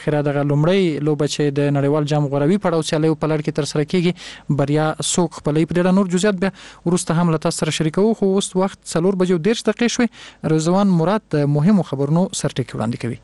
خیره دغه لومړی لوبه چې د نړیوال جام غوروي پړاو سیالیو په لړ کې ترسره کیږي بریا څوک خپلوي. په ډېر نور جزئیات بیا وروسته هم له تاسو سره شریکوو، خو اوس وخت 4:30 شوې. رضوان مراد د مهمو خبرونو سرټکی وړاندې کوي.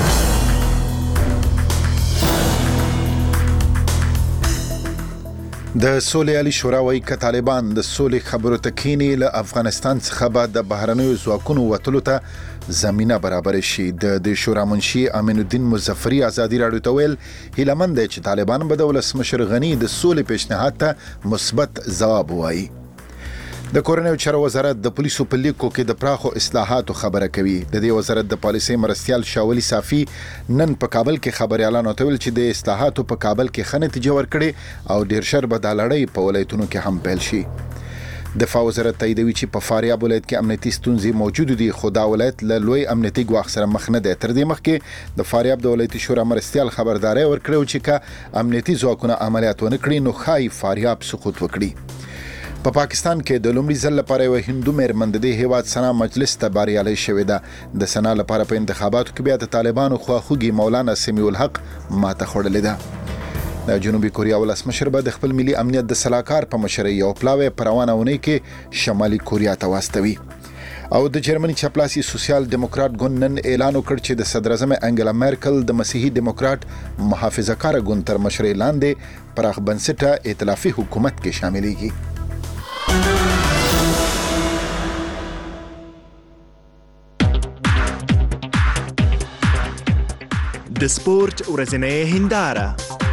د سولې عالی شورا وايي ک طالبان د سولې خبرو ته کینی له افغانستان څخه بعد د بهرنیو ځواکونو وټلو ته زمينه برابر شي. د شورا منشي امین الدین مظفری ازادي راډیو ته ویل هیلمند چې طالبان به د ولسمشر غنی د سولې پیشنهاد ته مثبت ځواب وایي. د کورنیو چارو وزارت د پولیسو په لیکو کې د پراخو اصلاحاتو خبره کوي. د دې وزارت د پالیسي مرستيال شاولي صافي نن په کابل کې خبريالانو ته ویل چې د اصلاحاتو په کابل کې ښه نتیجه ورکړي او ډیر شر به د لړۍ په ولایتونو کې هم پیل شي. دفاع وزارت تاییدوي چې په فاریاب ولایت کې امنیتي ستونزې موجود دي، خو دا ولایت له لوی امنیتي ګواښ سره مخ نه دی. تر دې مخکې د فاریاب د ولایتي شورا مرستيال خبرداري ورکړو چې کا امنیتي ځواکونه عملیات ونه کړي نو خای فاریاب سقوط وکړي. په پاکستان کې د لومړي ځل لپاره یو هندو مېرمن د هیواد سنا مجلس ته بریالۍ شوې ده. د سنا لپاره په انتخاباتو کې بیا د طالبانو خواخوږي مولانا سمیع الحق ماته خوړلې ده. د جنوبي کوریا ولسمشر به د خپل ملي امنیت د سلاکار په مشرۍ یو پلاوی په روانه اونۍ کې شمالي کوریا ته واستوي. او د جرمني چپلاسي سوسیال دیموکرات ګوند نن اعلان وکړ چې د صدر اعظم انګلا مارکل د مسیحي دیموکرات محافظه‌کار ګوند تر مشرۍ لاندې پراخ بنسټه ائتلافي حکومت کې شاملېږي. د سپورت ورځنۍ هنداره.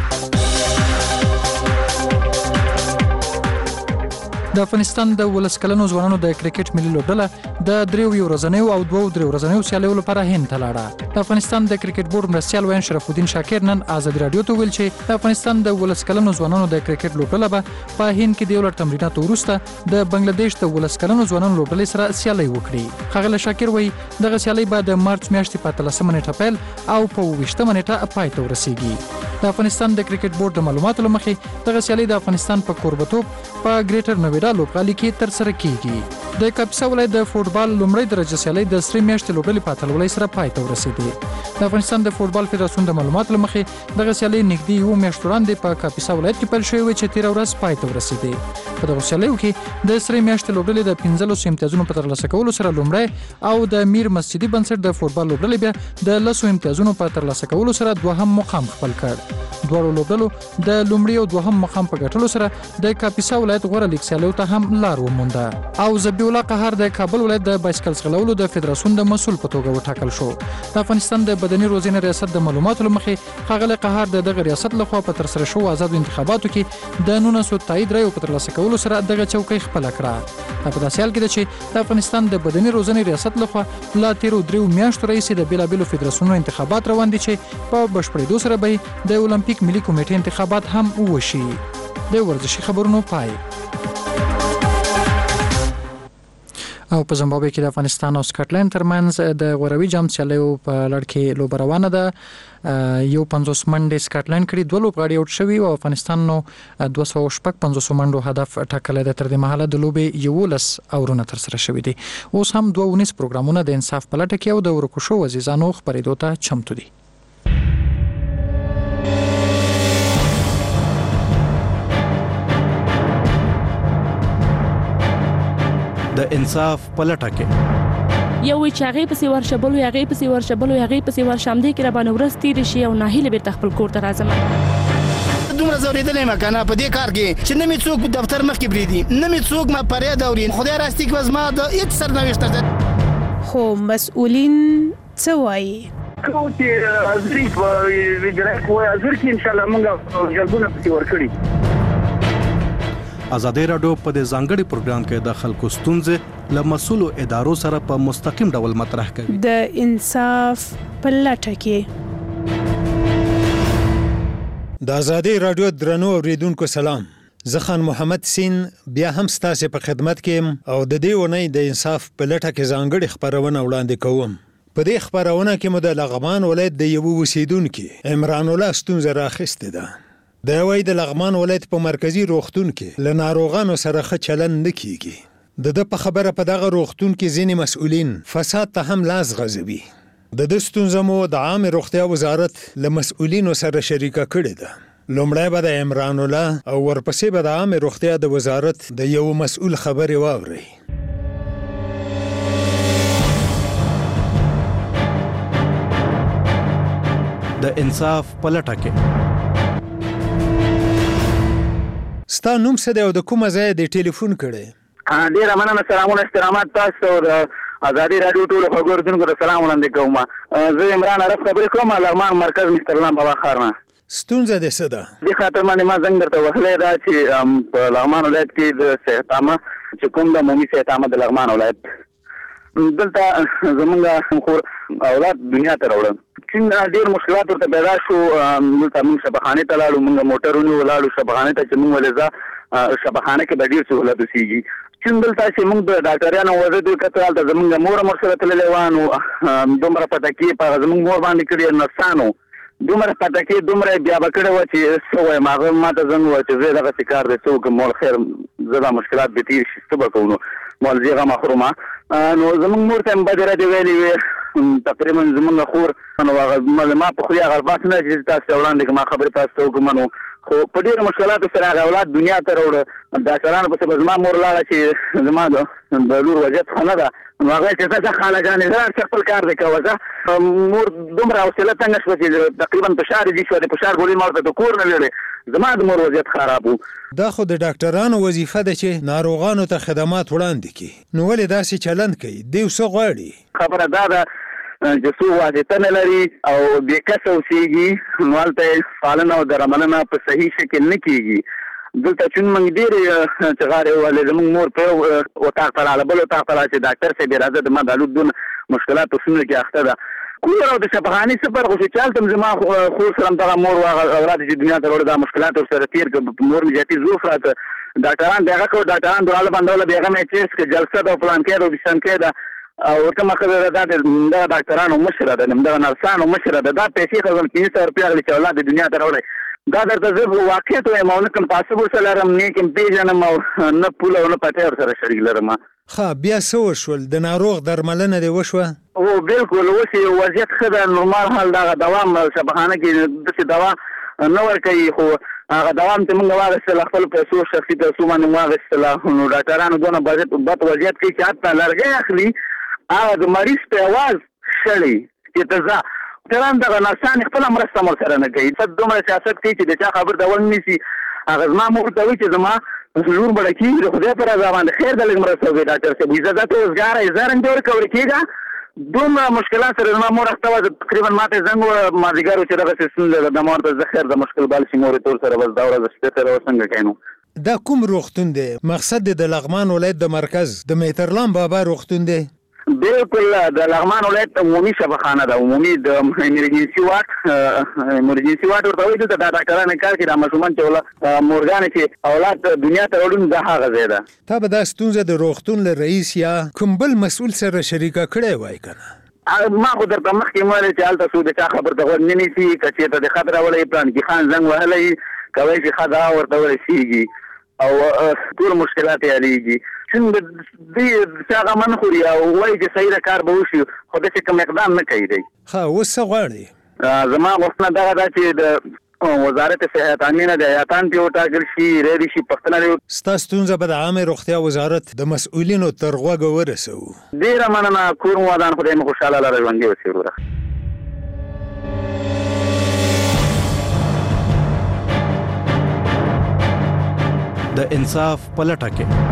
د افغانستان د ولس کلنو ځوانانو د کرکټ ملي لوبډله د 3 ورځنیو او 2 ورځنیو سیالیو لپاره هند ته لاړه. د افغانستان د کرکټ بورډ مرستیال وین شرف الدین شاکر نن آزادي راډیو ته ویل چې د افغانستان د ولس کلنو ځوانانو د کرکټ لوبډله به په هند کې د ولر تمریناتو وروسته د بنگلاديش د ولس کلنو ځوانانو لوبډلې سره سیالي وکړي. خغل شاکر وایي دغه سیالي به د مارچ میاشتې په 13 نیټه پیل او په 20 نیټه پای ته ورسیږي. د افغانستان د کرکټ بورډ د معلوماتو لمخې دغه سیالي د افغانستان په کوربتوب په ګریټر نویډا لوبغالي کې تر سره کیږي. د کاپیسا ولایت د فوټبال لومړی درجه سیالي د 3 میاشتې لوبډلې په اتلولۍ سره پای ته ورسېدې. د افغانستان د فوټبال فدراسیون د معلوماتو لمخې دغه سیالي نږدې 1 میاشت وړاندې په کاپیسا ولایت کې پیل شوې و چې 13 ورځ پای ته ورسېدې. په دغه سیالیو کې د 3 میاشتې لوبډلې د 15 امتیازونو په ترلاسه کولو سره لومړی او د میر مسجدي بنسټ د فوټبال لوبډلې بیا د 10 امتیازونو په ترلاسه کولو سره دوهم مقام خپل کړ. دواړو لوبډلو د لومړي او دوهم مقام په ګټلو سره د کاپیسا ولایت غوره لیګ سیالیو ته هم لار ومونده. او زبی الله قهر د کابل ولایت د بایسکل ځغلولو د فدراسیون د مسؤل په توګه وټاکل شو. د افغانستان د بدني روزنې ریاست د معلوماتو لمخې ښاغلی قهر د دغه ریاست لخوا په ترسره شوو آزادو انتخاباتو کې د 900 تایید رایو په ترلاسه کولو سره دغه چوکۍ خپله کړه. په داسې حال کې ده چې د افغانستان د بدني روزنې ریاست لخوا لا تیرو 3 میاشتو راهیسې د بیلابیلو فدراسیونونو انتخابات روان دي چې په بشپړېدو سره به د اولمپیک ملي کمیټې انتخابات هم وشي. د ورزشي خبرونو پای. او په زیمبابوې کې د افغانستان او سکاټلند ترمنځ د غوروي جام سیالیو په لړ کې لوبه روانه ده. 50 منډې سکاټلند کړي، 2 لوبغاړي اوټ شوي او افغانستان نو 250 منډو هدف ټاکلی دی. تر دې مهاله د لوبې 11 اورونه ترسره شوي دي. اوس هم 2 ونیز پروګرامونه د انصاف په لټه کې او د ورکو شوو عزیزانو خپرېدو ته چمتو دي. د انصاف په لټه کې یو وی چې هغه پسې ورشبلو هغه پسې ورشبلو هغه پسې ورشم دي کې را باندې ورس تیر شي او ناهیله بیرته خپل کور ته راځم. دومره زورېدلې مکنه په دې کار کې چې نه می څوک دفتر مخ کې بریدي، نه می څوک ما پرې دورین. خدای راستي کې وزما د هیڅ سرنوشت ده. خو مسؤلین څه وایي؟ کو چې ازري په وجره کوه ازر کې ان شاء الله موږ جلبونه پسې ورکړي. آزادي راډیو په دې ځانګړي پروګرام کې د خلکو ستونزې له مسؤلو ادارو سره په مستقیم ډول مطرح کوي. د انصاف په لټه کې. د آزادي راډیو درنو اوریدونکو سلام. زه خان محمد سین بیا هم ستاسو په خدمت کې او د دې ونې د انصاف په لټه کې ځانګړي خبرونه وړاندې کوم. په دې خبرونه کې مو د لغمان ولایت د یو اوسیدونکو عمران الله ستونزه راخسته ده. د وای د لغمان ولایت په مرکزی روغتون کې ل ناروغانو سره ښه چلند نه کیږي. د په خبره په دغه روغتون کې ځینې مسؤلین فساد ته هم لاس غځوي. د دې ستونزو مو د عامه روغتیا وزارت له مسؤلینو سره شریکه کړې ده. لومړی به د عمران الله او ورپسې به د عامه روغتیا د وزارت د یو مسؤل خبرې واورئ. د انصاف پلټه کې ستا نوم څه دی او د کومه ځای د ټلیفون کړی؟ ډېره مننه. سلامونه احترامات تاسو او د ازادي راډیو ټولو خبرونکو ته سلام وړاندې کوم. زه عمران عرف خبرې کوم، لغمان مرکز مستر الله بابا ښار نه. ستونزه دې څه ده؟ دې خاطر باندې ما زنګ درته وهلی دا چې په لغمان ولایت کې د صحت عامه چې کوم د عمومي صحت عامه د لغمان ولایت دلته زمونږ خور اولاد دنیا ته راوړل. څنګه ډېر مشکلات ورته پیدا شو. دلته موږ شبخانې ته لاړو، موږ موټرونو ولاړو شبخانې ته چې موږ ولې شبخانه کې به ډېر سهولت اوسېږي. چې دلته چې موږ د ډاکټریانو وضعیت وکتل، هلته زمونږ مور هم ورسره تللی وه، نو دومره پټکې په هغه زمونږ مور باندې کړي نرسانو دومره پټکې دومره بیا به کړې وه چې څه وایم. هغه ما ته زنګ وویل چې زه دغسې کار دی څه وکړم. مول خیر زه دا مشکلات به تېر شي څه به کوو. نو مول زه غم اخورم. نو زمونږ مور ته هم بدې ردې ویلې وې. تقریبا زمونږ خور نو هغه ما په خولې هغه بس نه چې تاسو ته وړاندې کړم خبرې تاسو ته وکړم. نو خو په ډېرو مشکلاتو سره هغه اولاد دنیا ته راوړه. ډاکټرانو پسې به زما مور لاړه چې زما د لور وضعیت ښه نه ده. نو هغه چې ځه خاله ګانې زه خپل کار دی کوه. ځه مور دومره حوصله تنګه شوه چې تقریبا فشار یې شوه. د فشار ګولۍ ما ورته د کور نه ویلې. زما د مور وضعیت خراب و. دا خو د ډاکټرانو وظیفه ده چې ناروغانو ته خدمات وړاندې کړي، نو ولې داسې چلند کوي؟ دوی څه غواړي؟ خبره دا ده چې څو واسطه نه لري او بې کسه اوسېږي، نو هلته یې پالنه او درملنه په صحیح شکل نه کېږي. دلته چون موږ ډېرې چغارې ووهلې. زموږ مور په یو اتاق ته راغله، بل اتاق ته راغله چې ډاکټر صاحب یې راځه د ما دا لور دونه مشکلات ستونزو کې اخته ده. کور او د شفاخانې څه فرق و چې هلته هم زما خور سره هم دغه مور هغه اولاد چې دنیا ته راوړه دا مشکلات ورسره تېر کړه. مور مې زیاتي ضعف راته. ډاکټران بیا هغه کوه، ډاکټران دواړه بندوله، بیا هغه مې چیس کړه جلسه ده او فلانکۍ ده او بشانکۍ ده. او ورته ما خبره دا دغه ډاکټرانو مشره ده، دغه نرسانو مشره ده. دا پیسې خو 500 روپۍ اخلي چې اولاد د دنیا ته راوړی. دا درته زه واقعیت وایم او نه کوم تعصب ورسره لرم، نه کوم پېژنم او نه پوله او نه پټی ورسره شریک لرم. ښه، بیا څه وشول؟ د ناروغ درملنه دې وشوه؟ او بالکل اوس یې وضعیت ښه ده، نورمال حال دغه دوام شفاخانه کې داسې دوا نه ورکوي، خو هغه دوام چې موږ واخیستل خپل پیسو شخصي پیسو باندې مو واخیستله. نو ډاکټرانو دونه بد وضعیت کوي چې حتی لرګی اخلي هغه د مریض په اواز شړي چې ته ځه. ډاکټران دغه نرسان خپله مرسته هم ورسره نه کوي. دومره سیاست کوي چې د چا خبر ته ول نیسي. هغه زما مور ته وایي چې زما لور مړه کېږي، د خدای په رضا باندې خیر ده لږ مرسته وکړي ډاکټر صاحب. اجازه ته روزګاره یې زه رنګ دې ورکولی کېږه. دومره مشکلات سره زما مور اخته وه. تقریبا ما ته زنګ وویل مازدیګر و چې دغسې ستونزه ده. ما ورته زه خیر د مشکل بال شي مور یې ټول سره بس دا ورځ شپې سره څنګه کوي. نو دا کوم روغتون دی؟ مقصد د لغمان ولایت د مرکز د مهترلام بابا روغتون دی؟ بالکل د لغمان ولایت عمومي شفاخانه ده، عمومي د ایمرجنسي واټ ورته وایي. دلته دا ډاکټران کار کوي، دا ماشومان چې مورګانې چې اولاد دنیا ته راوړي دا هغه ځای ده. تا به دا ستونزه د روغتون له رئیس یا کوم بل مسؤل سره شریکه کړې وای که نه؟ ما خو درته مخکې ویلې چې هلته څوک د چا خبر ته غوږ نه نیسي. که چېرته د خط راوړی پلانکي خان زنګ وهلی کوی چې ښه دا ورته ورسېږي او ټول مشکلات یې حلېږي. چون دوی چا غم نه خوري او وایي چې صحیح ده کار به وشي، خو داسې کوم اقدام نه کوي دی. ښه، اوس څه غواړې؟ زما غوښتنه دغه ده چې د وزارت صحت عامې د ایاتان پرې وټاکل شي، ریډي شي پښتنه دې. ستا ستونزه به د عامې روغتیا وزارت د مسؤلینو تر غوږه ورسوو. ډېره مننه. کور مو ودان، خدای مو خوشحاله لره ژوندي اوسې وروره. د انصاف پلټه کې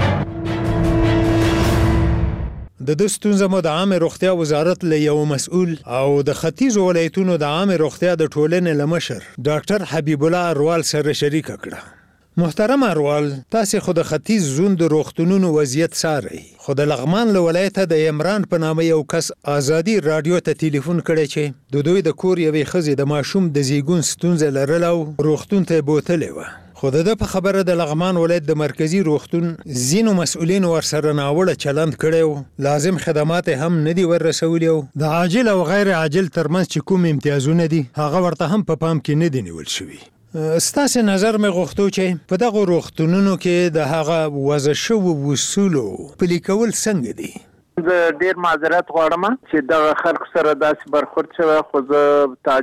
د دې ستونزه مو د عامه روغتیا وزارت له یو مسؤل او د ختیځ ولایتونو د عامه روغتیا د ټولنې لمشر ډاکټر حبیب الله اروال سره شریک کړه. محترم اروال، تاسو خو د ختیځ زون د روغتونونو وضعیت څارئ، خو د لغمان له ولایته د عمران په نامه یو کس ازادي رادیو ته ټلیفون کړی چې د دوی د کور یوې ښځې د ماشوم د زیږون ستونزه لرله او روغتون ته بوتلې وه. خو د په خبره د لغمان ولایت د مرکزی روغتون ځینو مسؤلین ورسره ناوړه چلند کړی، لازم خدمات هم نه دي ورسولي او د عاجل او غیر عاجل ترمنځ چې کوم امتیازونه دي هغه ورته هم په پام کې نه دي نیول شوي. ستاسو نظر مې غوښتو چې په دغه روغتونونو کې د هغه وضع شوو اصولو پلي کول څنګه دي؟ زه ډیر معذرت غواړم چې دغه خلکو سره داسې برخورد شوی، خو زه